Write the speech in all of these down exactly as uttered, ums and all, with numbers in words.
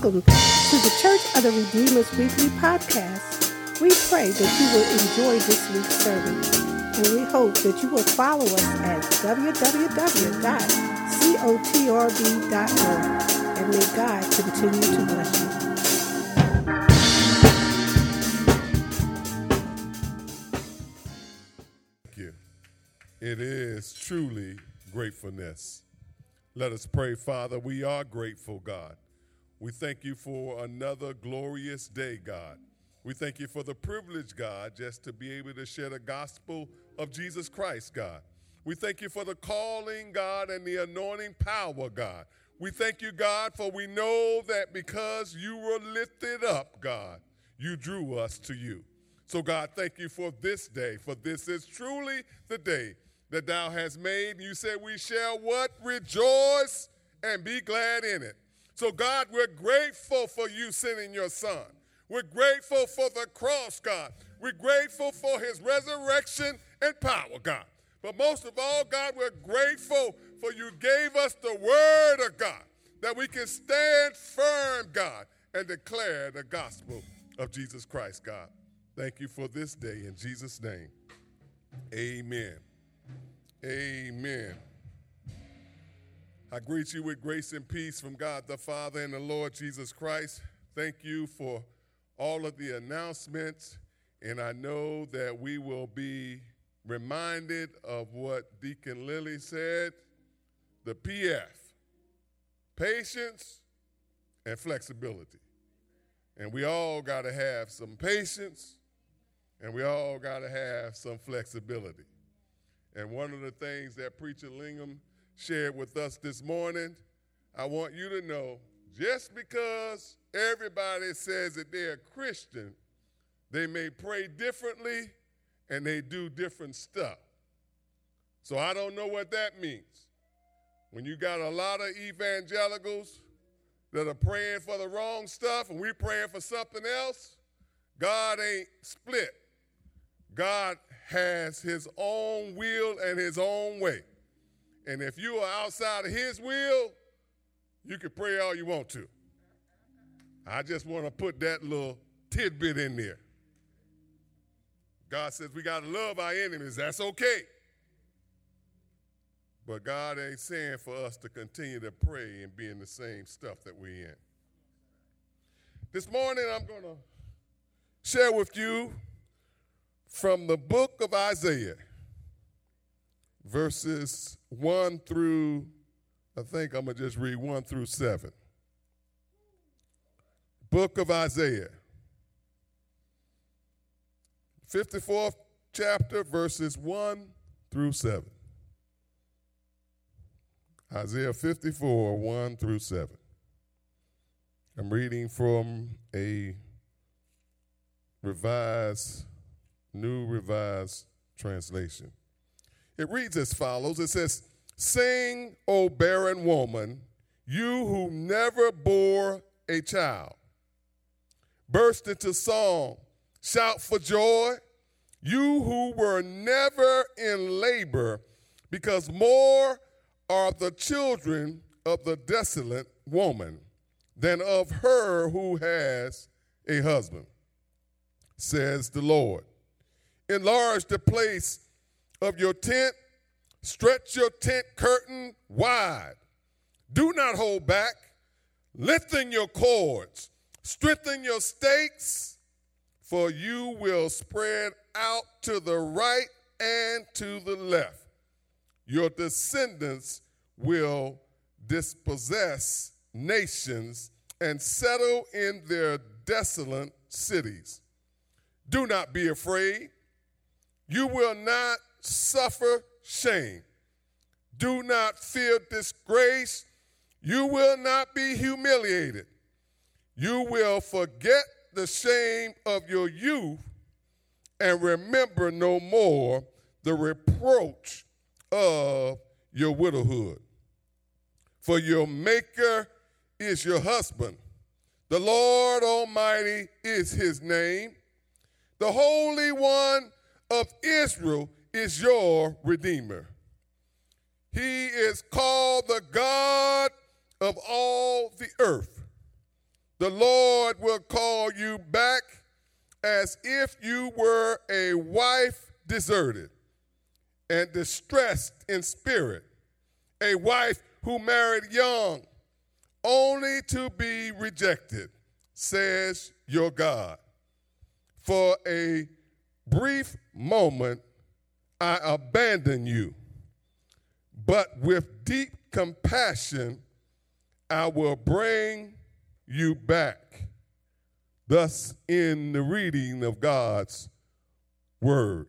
Welcome to the Church of the Redeemer's Weekly Podcast. We pray that you will enjoy this week's service, and we hope that you will follow us at w w w dot cotrb dot org, and may God continue to bless you. Thank you. It is truly gratefulness. Let us pray. Father, we are grateful, God. We thank you for another glorious day, God. We thank you for the privilege, God, just to be able to share the gospel of Jesus Christ, God. We thank you for the calling, God, and the anointing power, God. We thank you, God, for we know that because you were lifted up, God, you drew us to you. So, God, thank you for this day, for this is truly the day that thou hast made. You said we shall what? Rejoice and be glad in it. So, God, we're grateful for you sending your son. We're grateful for the cross, God. We're grateful for his resurrection and power, God. But most of all, God, we're grateful for you gave us the word of God, that we can stand firm, God, and declare the gospel of Jesus Christ, God. Thank you for this day. In Jesus' name, amen. Amen. I greet you with grace and peace from God the Father and the Lord Jesus Christ. Thank you for all of the announcements, and I know that we will be reminded of what Deacon Lilly said, the P F, patience and flexibility. And we all got to have some patience, and we all got to have some flexibility. And one of the things that Preacher Lingham shared with us this morning, I want you to know, just because everybody says that they're a Christian, they may pray differently and they do different stuff. So I don't know what that means. When you got a lot of evangelicals that are praying for the wrong stuff and we're praying for something else, God ain't split. God has his own will and his own way. And if you are outside of his will, you can pray all you want to. I just want to put that little tidbit in there. God says we got to love our enemies. That's okay. But God ain't saying for us to continue to pray and be in the same stuff that we're in. This morning I'm going to share with you from the book of Isaiah, verses one through, I think I'm going to just read one through seven. Book of Isaiah, fifty-fourth chapter, verses one through seven. Isaiah fifty-four, one through seven. I'm reading from a revised, New Revised Translation. It reads as follows. It says, "Sing, O barren woman, you who never bore a child. Burst into song, shout for joy, you who were never in labor, because more are the children of the desolate woman than of her who has a husband, says the Lord. Enlarge the place of your tent, stretch your tent curtain wide. Do not hold back. Lengthen your cords, strengthen your stakes, for you will spread out to the right and to the left. Your descendants will dispossess nations and settle in their desolate cities. Do not be afraid. You will not suffer shame. Do not fear disgrace. You will not be humiliated. You will forget the shame of your youth and remember no more the reproach of your widowhood. For your Maker is your husband. The Lord Almighty is his name. The Holy One of Israel is your Redeemer. He is called the God of all the earth. the Lord will call you back as if you were a wife deserted and distressed in spirit, a wife who married young, only to be rejected, says your God. For a brief moment, I abandon you, but with deep compassion, I will bring you back. Thus, in the reading of God's word.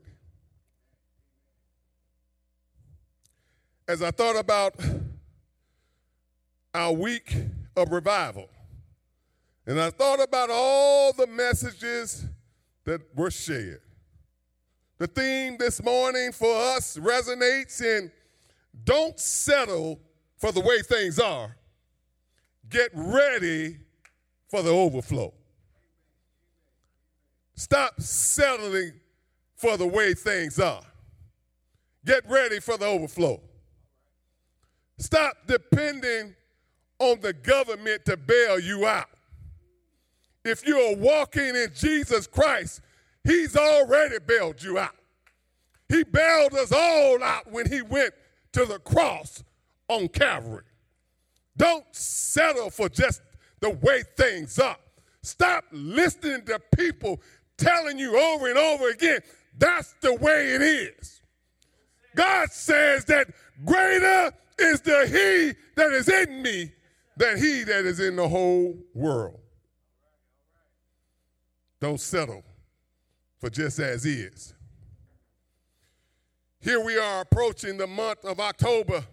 As I thought about our week of revival, and I thought about all the messages that were shared, the theme this morning for us resonates in don't settle for the way things are. Get ready for the overflow. Stop settling for the way things are. Get ready for the overflow. Stop depending on the government to bail you out. If you're walking in Jesus Christ, he's already bailed you out. He bailed us all out when he went to the cross on Calvary. Don't settle for just the way things are. Stop listening to people telling you over and over again, that's the way it is. God says that greater is the he that is in me than he that is in the whole world. Don't settle for just as is. Here we are approaching the month of October,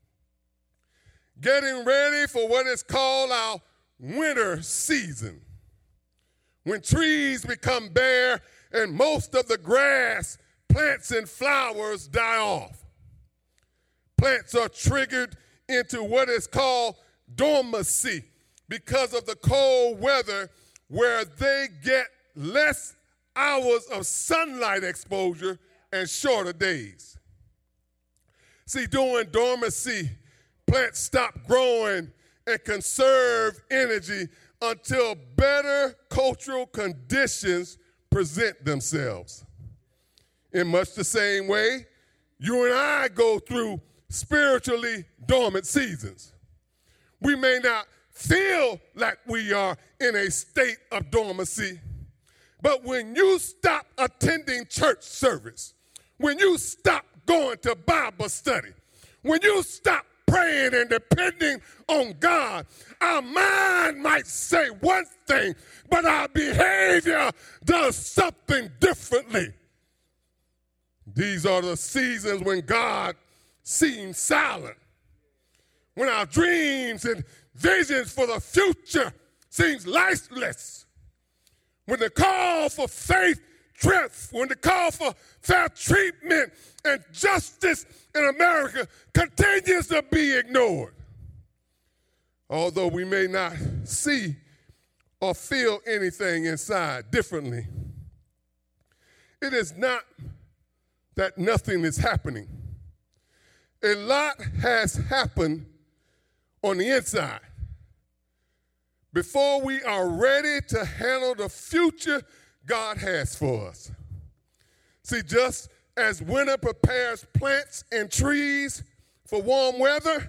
getting ready for what is called our winter season, when trees become bare and most of the grass, plants, and flowers die off. Plants are triggered into what is called dormancy because of the cold weather, where they get less hours of sunlight exposure and shorter days. See, during dormancy, plants stop growing and conserve energy until better cultural conditions present themselves. In much the same way, you and I go through spiritually dormant seasons. We may not feel like we are in a state of dormancy, but when you stop attending church service, when you stop going to Bible study, when you stop praying and depending on God, our mind might say one thing, but our behavior does something differently. These are the seasons when God seems silent, when our dreams and visions for the future seems lifeless, when the call for faith trips, when the call for fair treatment and justice in America continues to be ignored. Although we may not see or feel anything inside differently, it is not that nothing is happening. A lot has happened on the inside. Before we are ready to handle the future God has for us. See, just as winter prepares plants and trees for warm weather,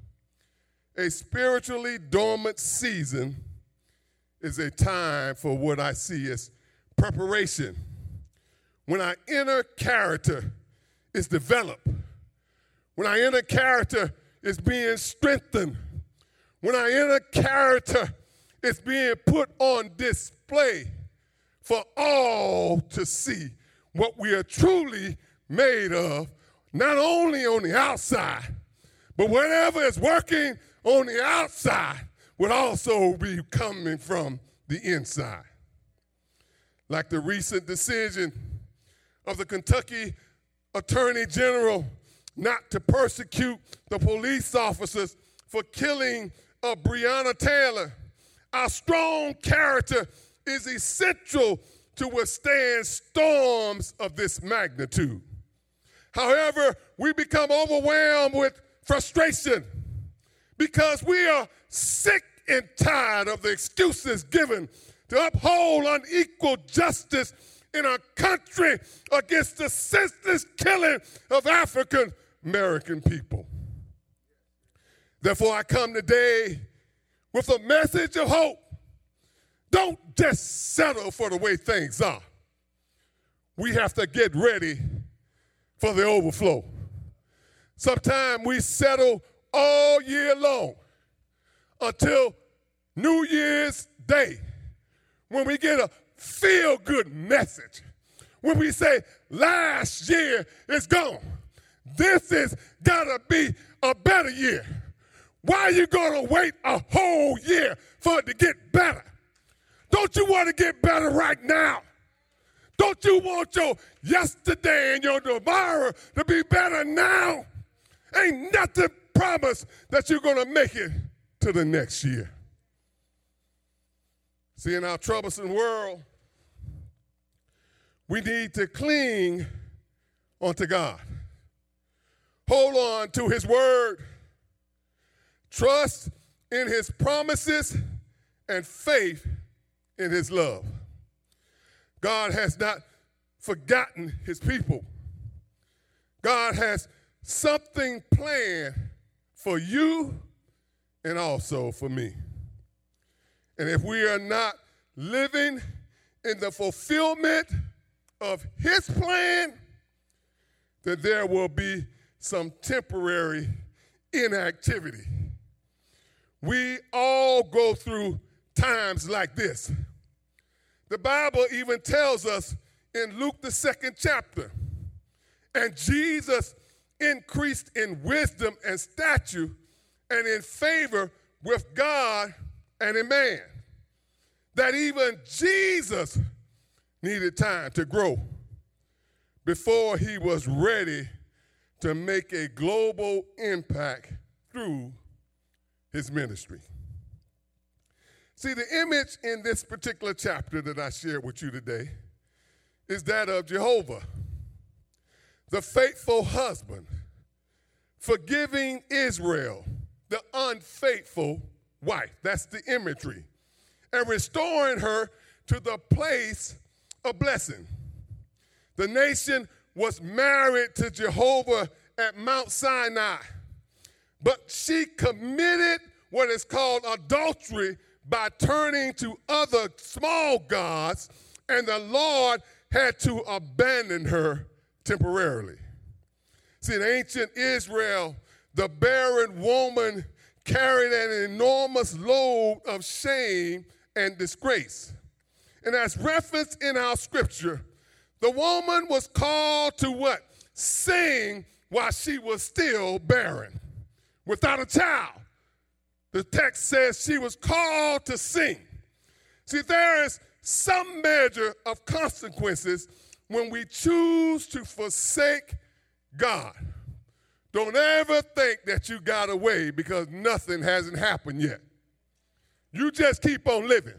a spiritually dormant season is a time for what I see as preparation. When our inner character is developed, when our inner character is being strengthened, when our inner character is being put on display for all to see what we are truly made of, not only on the outside, but whatever is working on the outside would also be coming from the inside. Like the recent decision of the Kentucky Attorney General not to persecute the police officers for killing of Breonna Taylor. Our strong character is essential to withstand storms of this magnitude. However, we become overwhelmed with frustration because we are sick and tired of the excuses given to uphold unequal justice in our country against the senseless killing of African American people. Therefore, I come today with a message of hope. Don't just settle for the way things are. We have to get ready for the overflow. Sometimes we settle all year long until New Year's Day when we get a feel-good message, when we say last year is gone. This has got to be a better year. Why are you going to wait a whole year for it to get better? Don't you want to get better right now? Don't you want your yesterday and your tomorrow to be better now? Ain't nothing promised that you're going to make it to the next year. See, in our troublesome world, we need to cling onto God. Hold on to his word. Trust in his promises and faith in his love. God has not forgotten his people. God has something planned for you and also for me. And if we are not living in the fulfillment of his plan, then there will be some temporary inactivity. We all go through times like this. The Bible even tells us in Luke, the second chapter, and Jesus increased in wisdom and stature and in favor with God and in man, that even Jesus needed time to grow before he was ready to make a global impact through his ministry. See, the image in this particular chapter that I shared with you today is that of Jehovah, the faithful husband, forgiving Israel, the unfaithful wife. That's the imagery. And restoring her to the place of blessing. The nation was married to Jehovah at Mount Sinai, but she committed what is called adultery by turning to other small gods, and the Lord had to abandon her temporarily. See, in ancient Israel, the barren woman carried an enormous load of shame and disgrace. And as referenced in our scripture, the woman was called to what? Sing while she was still barren, without a child. The text says she was called to sing. See, there is some measure of consequences when we choose to forsake God. Don't ever think that you got away because nothing hasn't happened yet. You just keep on living.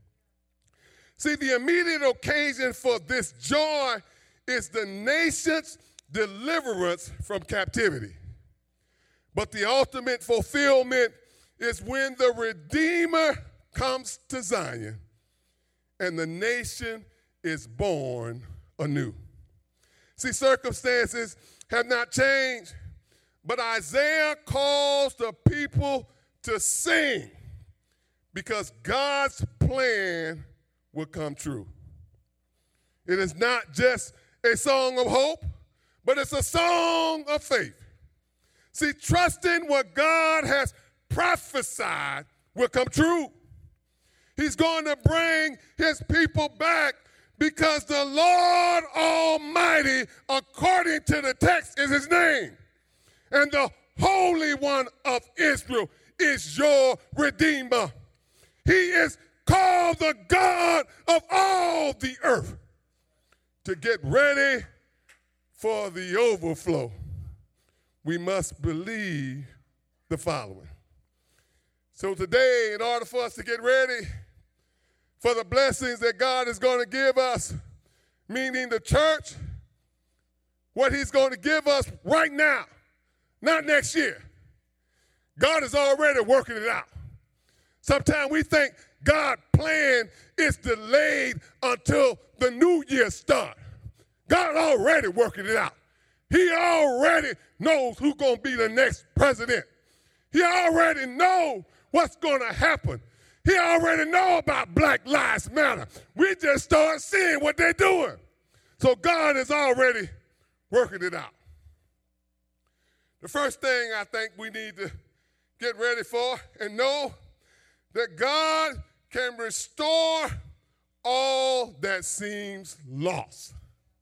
See, the immediate occasion for this joy is the nation's deliverance from captivity. But the ultimate fulfillment is when the Redeemer comes to Zion and the nation is born anew. See, circumstances have not changed, but Isaiah calls the people to sing because God's plan will come true. It is not just a song of hope, but it's a song of faith. See, trusting what God has prophesied will come true. He's going to bring his people back because the Lord Almighty, according to the text, is his name. And the Holy One of Israel is your Redeemer. He is called the God of all the earth. To get ready for the overflow, we must believe the following. So today, in order for us to get ready for the blessings that God is going to give us, meaning the church, what he's going to give us right now, not next year. God is already working it out. Sometimes we think God's plan is delayed until the new year starts. God already working it out. He already knows who's going to be the next president. He already knows what's going to happen. He already know about Black Lives Matter. We just start seeing what they're doing. So God is already working it out. The first thing I think we need to get ready for and know that God can restore all that seems lost.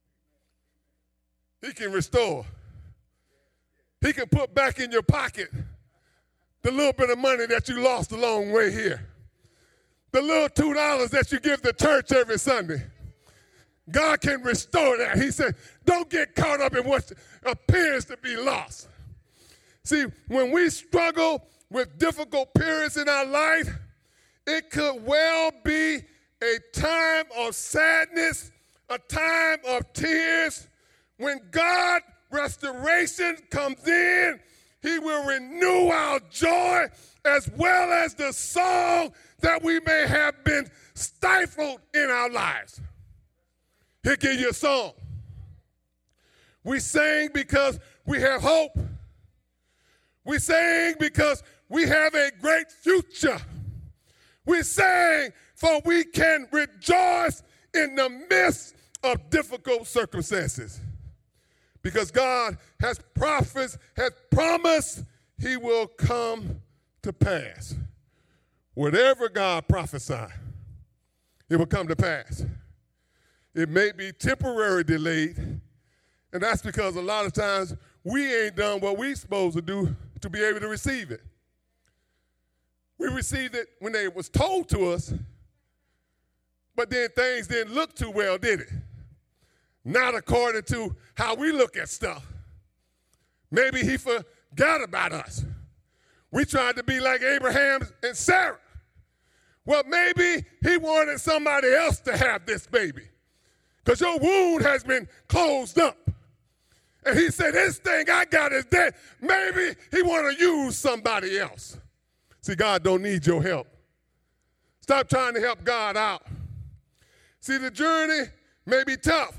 He can restore. He can put back in your pocket the little bit of money that you lost along the way here. The little two dollars that you give the church every Sunday. God can restore that. He said, don't get caught up in what appears to be lost. See, when we struggle with difficult periods in our life, it could well be a time of sadness, a time of tears. When God restoration comes in, he will renew our joy as well as the song that we may have been stifled in our lives. He'll give you a song. We sing because we have hope. We sing because we have a great future. We sing for we can rejoice in the midst of difficult circumstances. Because God has prophets, has promised he will come to pass. Whatever God prophesied, it will come to pass. It may be temporary delayed, and that's because a lot of times we ain't done what we're supposed to do to be able to receive it. We received it when it was told to us, but then things didn't look too well, did it? Not according to how we look at stuff. Maybe he forgot about us. We tried to be like Abraham and Sarah. Well, maybe he wanted somebody else to have this baby because your wound has been closed up. And he said, this thing I got is dead. Maybe he want to use somebody else. See, God don't need your help. Stop trying to help God out. See, the journey may be tough,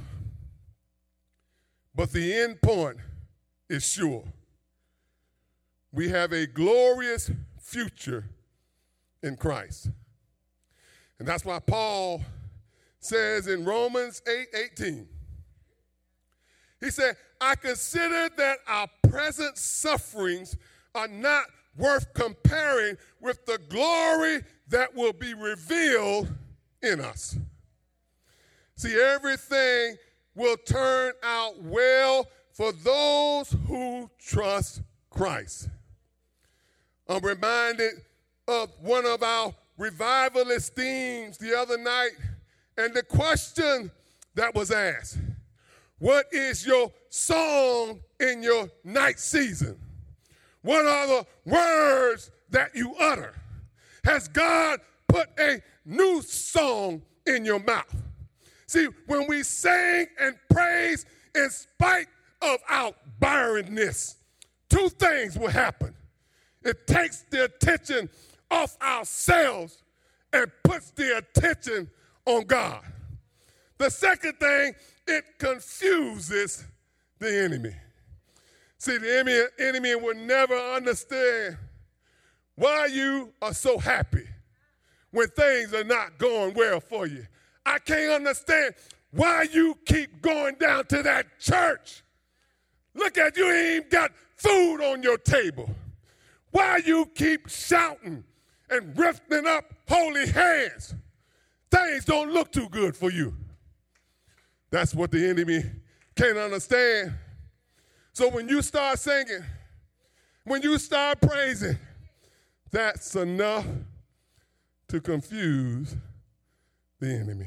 but the end point is sure. We have a glorious future in Christ. And that's why Paul says in Romans eight eighteen, he said, I consider that our present sufferings are not worth comparing with the glory that will be revealed in us. See, everything will turn out well for those who trust Christ. I'm reminded of one of our revivalist themes the other night, and the question that was asked, what is your song in your night season? What are the words that you utter? Has God put a new song in your mouth? See, when we sing and praise in spite of our barrenness, two things will happen. It takes the attention off ourselves and puts the attention on God. The second thing, it confuses the enemy. See, the enemy, enemy will never understand why you are so happy when things are not going well for you. I can't understand why you keep going down to that church. Look at you, ain't even got food on your table. Why you keep shouting and lifting up holy hands? Things don't look too good for you. That's what the enemy can't understand. So when you start singing, when you start praising, that's enough to confuse the enemy.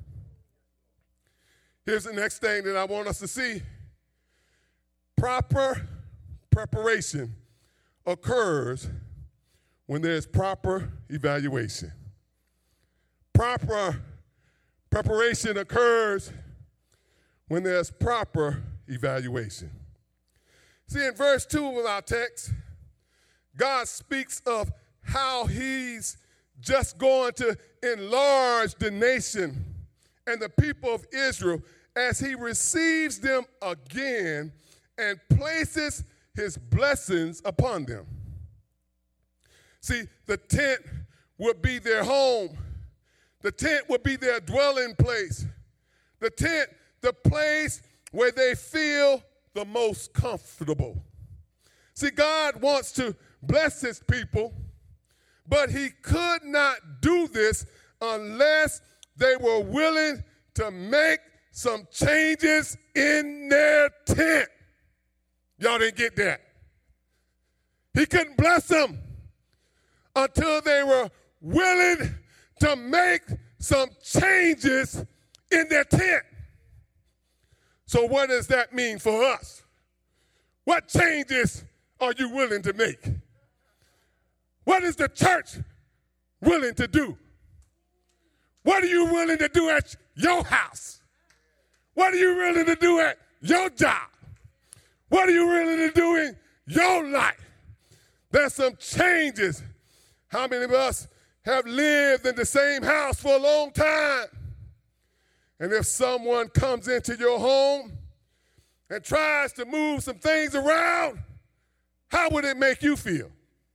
Here's the next thing that I want us to see. Proper preparation occurs when there's proper evaluation. Proper preparation occurs when there's proper evaluation. See, in verse two of our text, God speaks of how he's just going to enlarge the nation and the people of Israel as he receives them again and places his blessings upon them. See, the tent would be their home. The tent would be their dwelling place. The tent, the place where they feel the most comfortable. See, God wants to bless his people, but he could not do this unless they were willing to make some changes in their tent. Y'all didn't get that. He couldn't bless them until they were willing to make some changes in their tent. So what does that mean for us? What changes are you willing to make? What is the church willing to do? What are you willing to do at your house? What are you willing to do at your job? What are you willing to do in your life? There's some changes. How many of us have lived in the same house for a long time? And if someone comes into your home and tries to move some things around, how would it make you feel?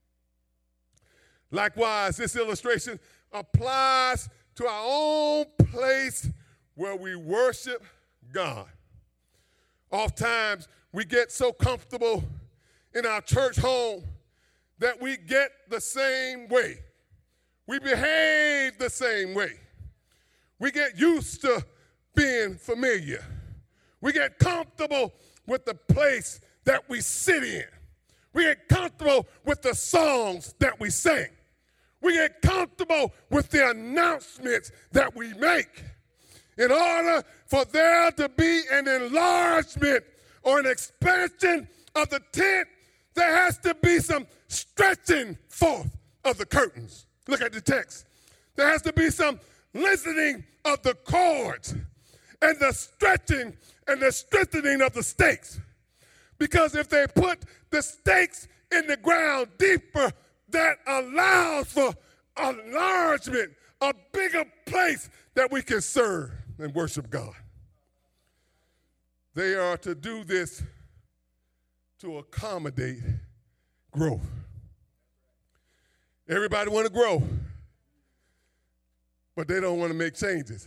Likewise, this illustration applies to our own place where we worship God. Oftentimes, we get so comfortable in our church home that we get the same way. We behave the same way. We get used to being familiar. We get comfortable with the place that we sit in. We get comfortable with the songs that we sing. We get comfortable with the announcements that we make. In order for there to be an enlargement or an expansion of the tent, there has to be some stretching forth of the curtains. Look at the text. There has to be some loosening of the cords and the stretching and the strengthening of the stakes. Because if they put the stakes in the ground deeper, that allows for enlargement, a bigger place that we can serve and worship God. They are to do this to accommodate growth. Everybody want to grow, but they don't want to make changes.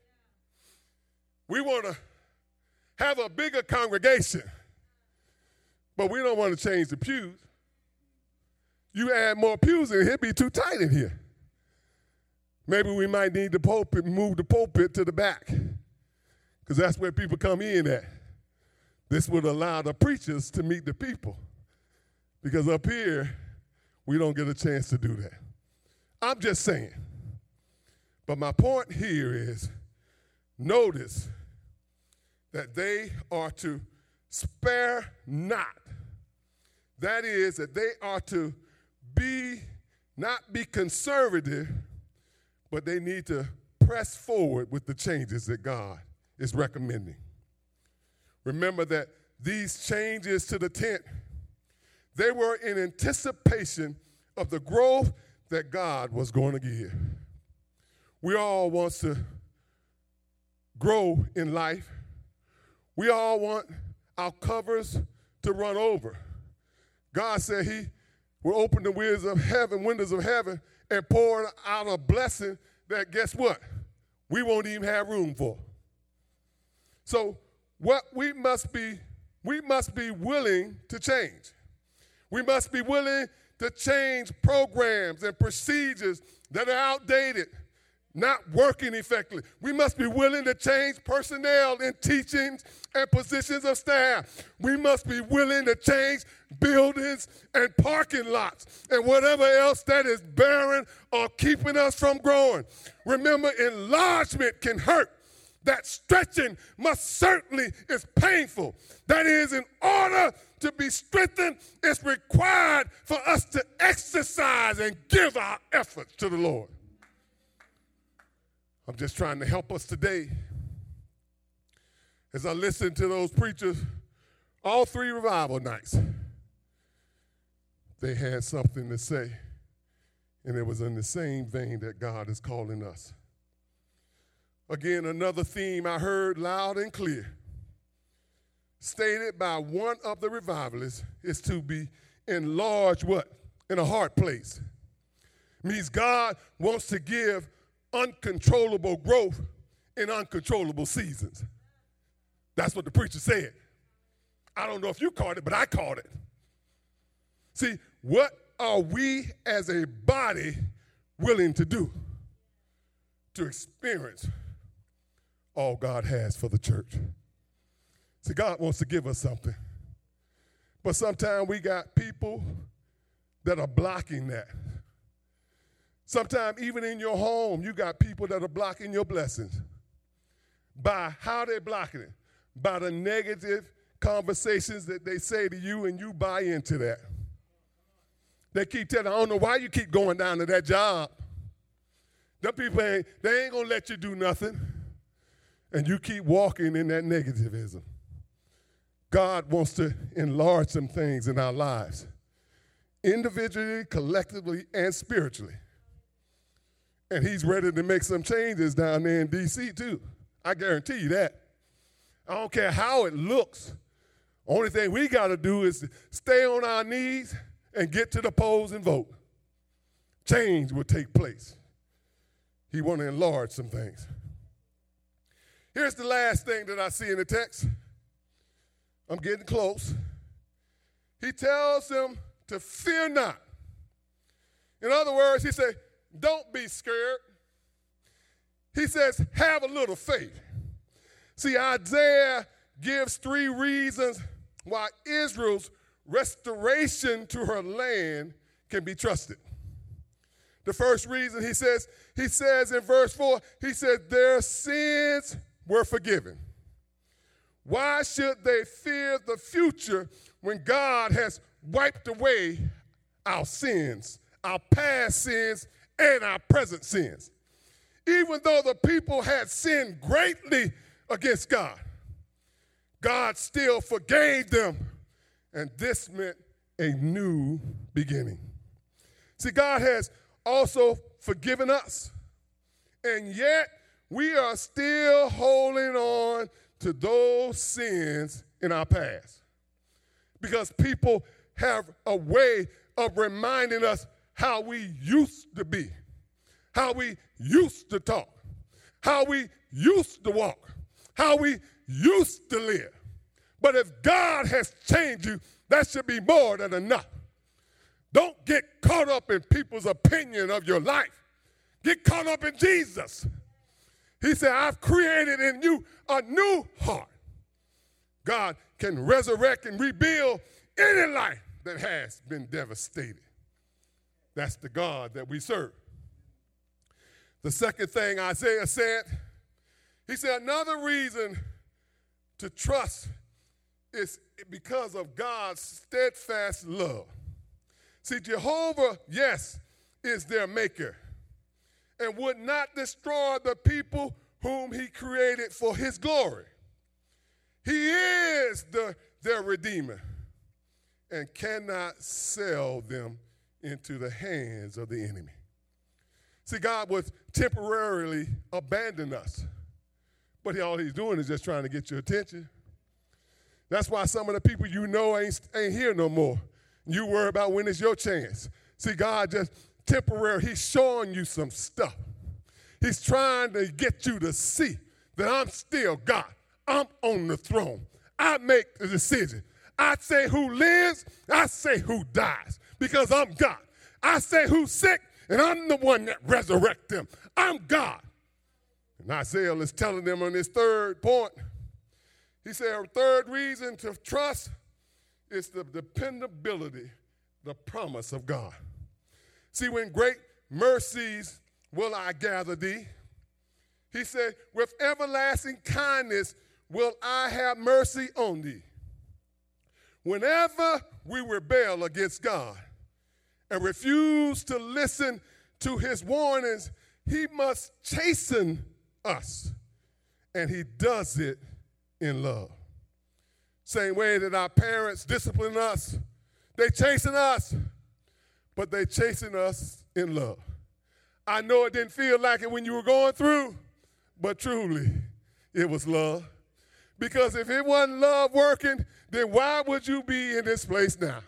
We want to have a bigger congregation, but we don't want to change the pews. You add more pews in, it'd be too tight in here. Maybe we might need the pulpit, move the pulpit to the back, because that's where people come in at. This would allow the preachers to meet the people, because up here, we don't get a chance to do that. I'm just saying. But my point here is, notice that they are to spare not. That is, that they are to be, not be conservative, but they need to press forward with the changes that God is recommending. Remember that these changes to the tent, they were in anticipation of the growth that God was going to give. We all want to grow in life. We all want our covers to run over. God said he will open the windows of heaven, windows of heaven, and pour out a blessing that, guess what? We won't even have room for. So what we must be, we must be willing to change. We must be willing to change programs and procedures that are outdated, not working effectively. We must be willing to change personnel in teachings and positions of staff. We must be willing to change buildings and parking lots and whatever else that is barren or keeping us from growing. Remember, enlargement can hurt. That stretching must certainly is painful. That is, in order to be strengthened, it's required for us to exercise and give our efforts to the Lord. I'm just trying to help us today. As I listen to those preachers, all three revival nights, they had something to say. And it was in the same vein that God is calling us. Again, another theme I heard loud and clear, stated by one of the revivalists, is to be enlarged what? In a hard place. Means God wants to give uncontrollable growth in uncontrollable seasons. That's what the preacher said. I don't know if you caught it, but I caught it. See, what are we as a body willing to do to experience all God has for the church? See, God wants to give us something. But sometimes we got people that are blocking that. Sometimes even in your home, you got people that are blocking your blessings. By how they're blocking it? By the negative conversations that they say to you, and you buy into that. They keep telling, I don't know why you keep going down to that job. Them people, ain't, they ain't going to let you do nothing. And you keep walking in that negativism. God wants to enlarge some things in our lives, individually, collectively, and spiritually. And he's ready to make some changes down there in D C too. I guarantee you that. I don't care how it looks. Only thing we got to do is stay on our knees and get to the polls and vote. Change will take place. He want to enlarge some things. Here's the last thing that I see in the text. I'm getting close. He tells them to fear not. In other words, he said, don't be scared. He says, have a little faith. See, Isaiah gives three reasons why Israel's restoration to her land can be trusted. The first reason he says, he says in verse four, he said, their sins were forgiven. Why should they fear the future when God has wiped away our sins, our past sins, and our present sins? Even though the people had sinned greatly against God, God still forgave them, and this meant a new beginning. See, God has also forgiven us, and yet we are still holding on to those sins in our past, because people have a way of reminding us how we used to be, how we used to talk, how we used to walk, how we used to live. But if God has changed you, that should be more than enough. Don't get caught up in people's opinion of your life. Get caught up in Jesus. He said, I've created in you a new heart. God can resurrect and rebuild any life that has been devastated. That's the God that we serve. The second thing Isaiah said, he said, another reason to trust is because of God's steadfast love. See, Jehovah, yes, is their maker and would not destroy the people whom he created for his glory. He is the, their redeemer and cannot sell them into the hands of the enemy. See, God was temporarily abandon us, but he, all he's doing is just trying to get your attention. That's why some of the people you know ain't, ain't here no more. You worry about when it's your chance. See, God just temporary, he's showing you some stuff. He's trying to get you to see that I'm still God. I'm on the throne. I make the decision. I say who lives, I say who dies, because I'm God. I say who's sick, and I'm the one that resurrects them. I'm God. And Isaiah is telling them on this third point, he said a third reason to trust is the dependability, the promise of God. See, when great mercies will I gather thee, he said, with everlasting kindness will I have mercy on thee. Whenever we rebel against God and refuse to listen to his warnings, he must chasten us, and he does it in love. Same way that our parents discipline us, they chasten us, but they chasing us in love. I know it didn't feel like it when you were going through, but truly, it was love. Because if it wasn't love working, then why would you be in this place now?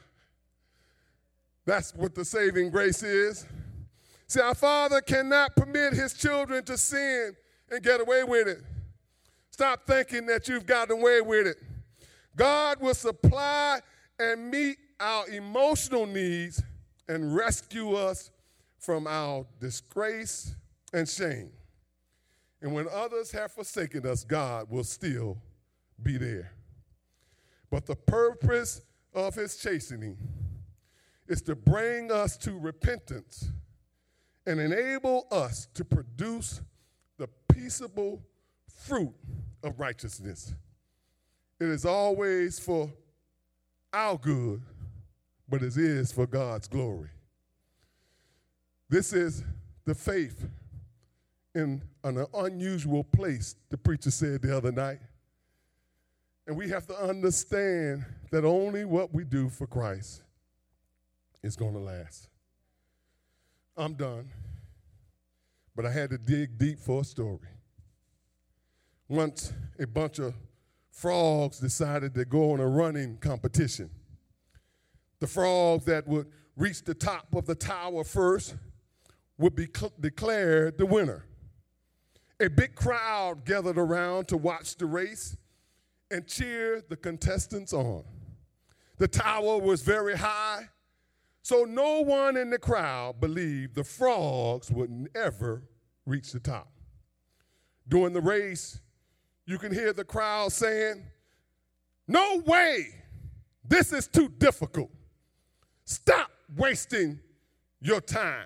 That's what the saving grace is. See, our Father cannot permit his children to sin and get away with it. Stop thinking that you've gotten away with it. God will supply and meet our emotional needs and rescue us from our disgrace and shame. And when others have forsaken us, God will still be there. But the purpose of his chastening is to bring us to repentance and enable us to produce the peaceable fruit of righteousness. It is always for our good, but it is for God's glory. This is the faith in an unusual place, the preacher said the other night. And we have to understand that only what we do for Christ is going to last. I'm done, but I had to dig deep for a story. Once a bunch of frogs decided to go on a running competition. The frog that would reach the top of the tower first would be cl- declared the winner. A big crowd gathered around to watch the race and cheer the contestants on. The tower was very high, so no one in the crowd believed the frogs would ever reach the top. During the race, you can hear the crowd saying, "No way, this is too difficult. Stop wasting your time.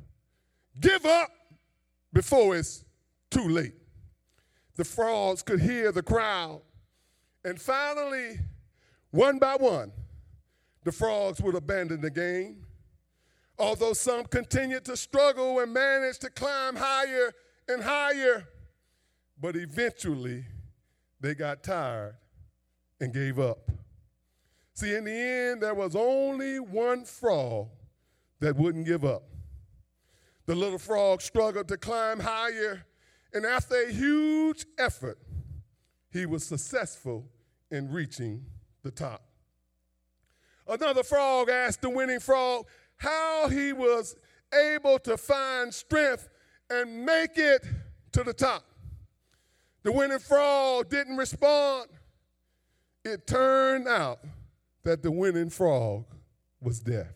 Give up before it's too late." The frogs could hear the crowd, and finally, one by one, the frogs would abandon the game. Although some continued to struggle and managed to climb higher and higher, but eventually they got tired and gave up. See, in the end, there was only one frog that wouldn't give up. The little frog struggled to climb higher, and after a huge effort, he was successful in reaching the top. Another frog asked the winning frog how he was able to find strength and make it to the top. The winning frog didn't respond. It turned out that the winning frog was deaf.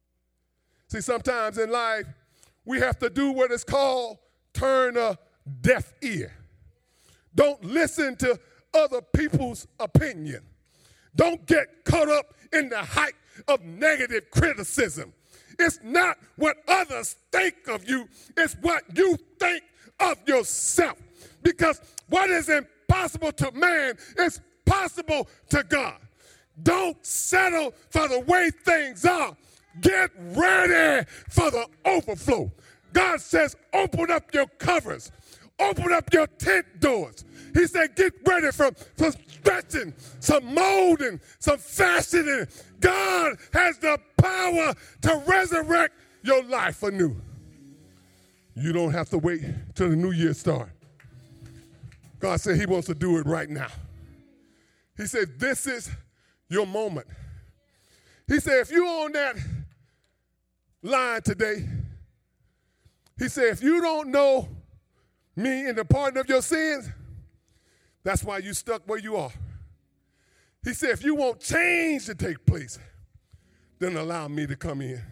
See, sometimes in life, we have to do what is called turn a deaf ear. Don't listen to other people's opinion. Don't get caught up in the hype of negative criticism. It's not what others think of you, it's what you think of yourself. Because what is impossible to man is possible to God. Don't settle for the way things are. Get ready for the overflow. God says, open up your covers. Open up your tent doors. He said, get ready for some stretching, some molding, some fashioning. God has the power to resurrect your life anew. You don't have to wait till the new year starts. God said he wants to do it right now. He said, this is your moment. He said, if you're on that line today, he said, if you don't know me in the pardon of your sins, that's why you stuck where you are. He said, if you want change to take place, then allow me to come in.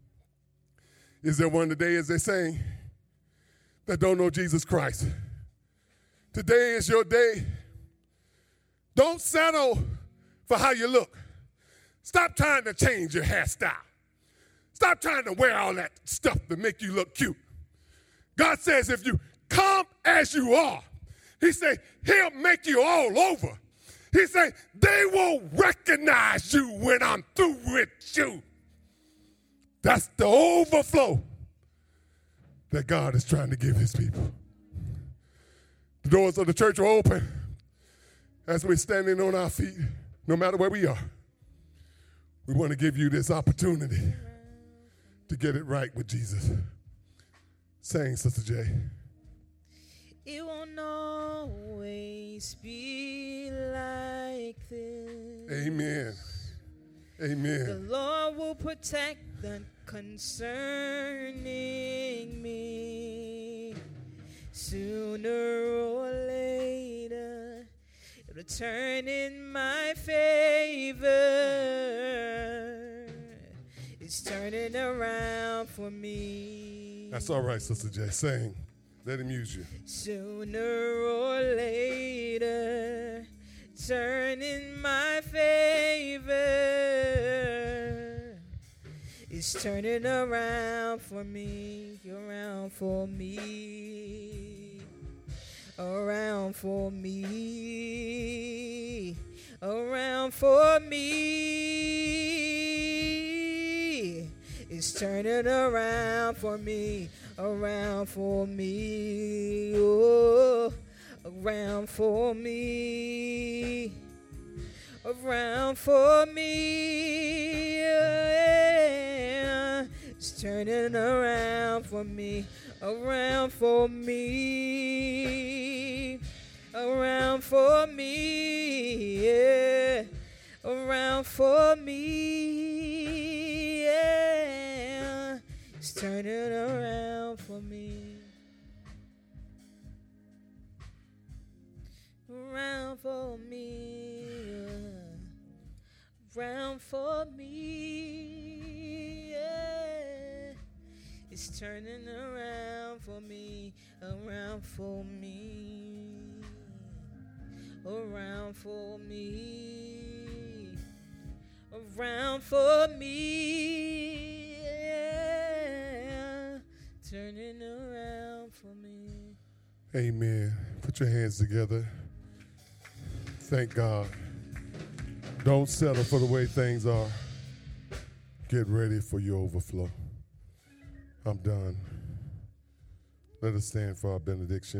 Is there one today, as they say, that don't know Jesus Christ? Today is your day. Don't settle for how you look. Stop trying to change your hairstyle. Stop trying to wear all that stuff to make you look cute. God says if you come as you are, he said he'll make you all over. He said they won't recognize you when I'm through with you. That's the overflow that God is trying to give his people. The doors of the church are open as we're standing on our feet, no matter where we are. We want to give you this opportunity to get it right with Jesus. Sing, Sister J. It won't always be like this. Amen. Amen. The Lord will protect the concerning me. Sooner or later, it'll turn in my favor. It's turning around for me. That's all right, Sister J. Sing. Let him use you. Sooner or later, turn in my favor. It's turning around for me, around for me, around for me, around for me. It's turning around for me, around for me, oh, around for me, around for me, yeah. It's turning around for me, around for me, around for me, yeah, around for me, yeah. It's turning around for me, around for me, yeah. Around for me, yeah. It's turning around for me, around for me, around for me, around for me, yeah. Turning around for me. Amen. Put your hands together. Thank God. Don't settle for the way things are. Get ready for your overflow. I'm done. Let us stand for our benediction.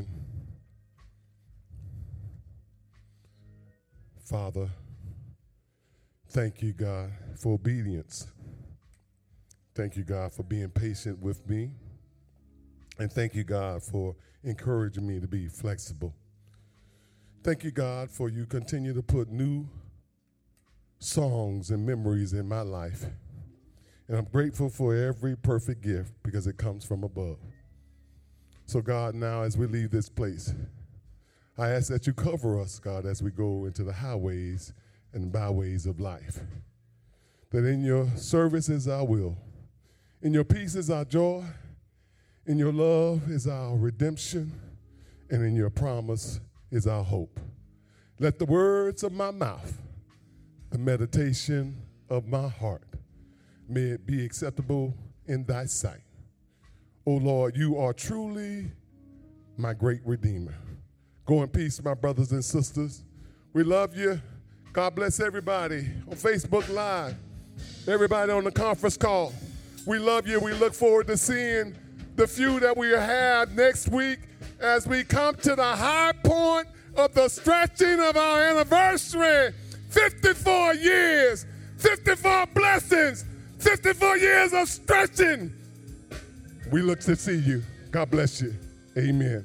Father, thank you, God, for obedience. Thank you, God, for being patient with me. And thank you, God, for encouraging me to be flexible. Thank you, God, for you continue to put new songs and memories in my life. And I'm grateful for every perfect gift because it comes from above. So, God, now as we leave this place, I ask that you cover us, God, as we go into the highways and byways of life. That in your service is our will, in your peace is our joy, in your love is our redemption, and in your promise is our hope. Let the words of my mouth, the meditation of my heart, may it be acceptable in thy sight. O Lord, you are truly my great Redeemer. Go in peace, my brothers and sisters. We love you. God bless everybody on Facebook Live, everybody on the conference call. We love you. We look forward to seeing the few that we have next week as we come to the high point of the stretching of our anniversary. fifty-four years, fifty-four blessings, fifty-four years of stretching. We look to see you. God bless you. Amen.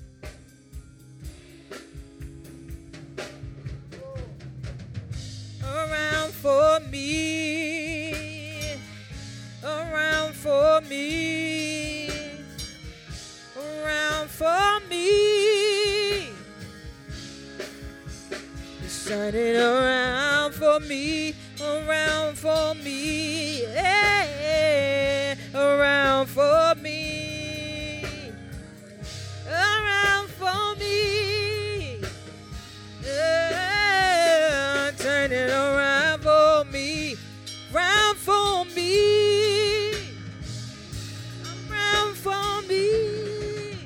Around for me, around for me, around for me. It's turning around for me, around for me, yeah, around for me, around for me, yeah, turning around for me, around for me, around for me,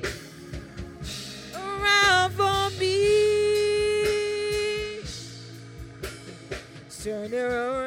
around for me. Turn around.